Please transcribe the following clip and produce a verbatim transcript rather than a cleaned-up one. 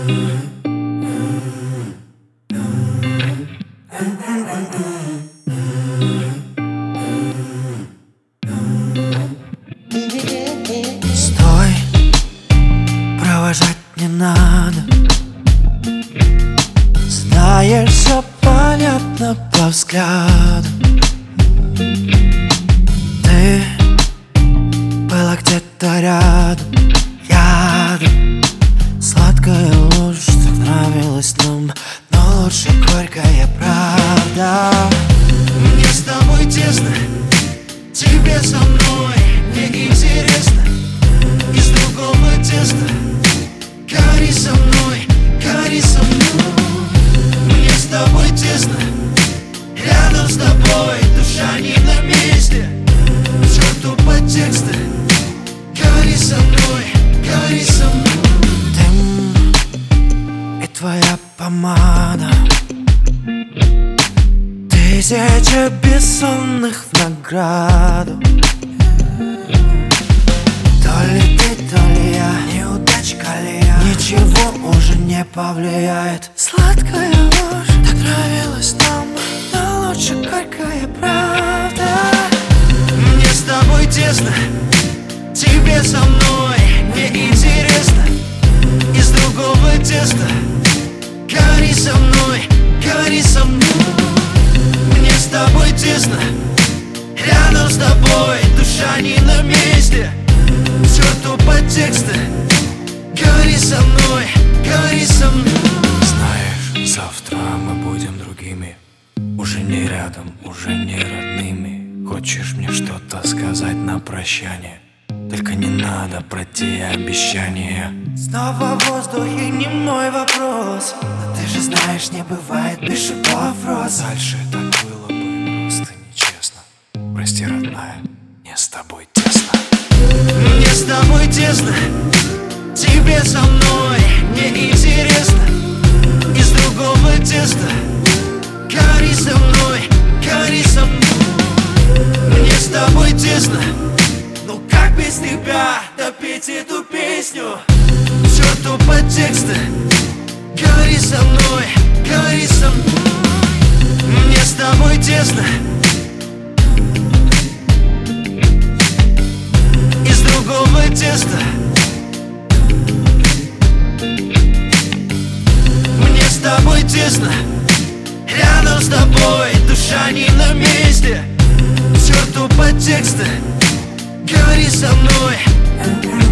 Стой, провожать не надо. Знаешь, все понятно по взгляду. Ты была где-то рядом, рядом. Сладкая ложь, так нравилась нам, но лучше горькая правда. Мне с тобой тесно, тебе со мной неинтересно. Из другого теста гори со мной, гори со мной. Мне с тобой тесно, рядом с тобой душа не на месте. К черту подтексты, гори со мной, гори со мной. Дым и твоя помада, тысяча бессонных в награду. То ли ты, то ли я, неудачка ли я, ничего уже не повлияет. Сладкая ложь, так нравилась нам, но лучше горькая правда. Мне с тобой тесно, тебе со мной неинтересно. Из другого теста гори со мной, гори со мной. Мне с тобой тесно, рядом с тобой душа не на месте. К черту подтексты, гори со мной, гори со мной. Знаешь, завтра мы будем другими, уже не рядом, уже не родными. Хочешь мне что-то сказать на прощание? Только не надо про те обещания. Снова в воздухе не мой вопрос, но ты же знаешь, не бывает без вопрос. Дальше так было бы просто нечестно. Прости, родная, мне с тобой тесно. Мне с тобой тесно, тебе со мной неинтересно. Из другого теста гори со мной, гори со мной. Мне с тобой тесно, ну как без тебя допеть эту песню? К черту подтексты, гори со мной, гори со мной. Мне с тобой тесно, из другого теста. Мне с тобой тесно, рядом с тобой душа не на месте. К черту подтексты, гори со мной.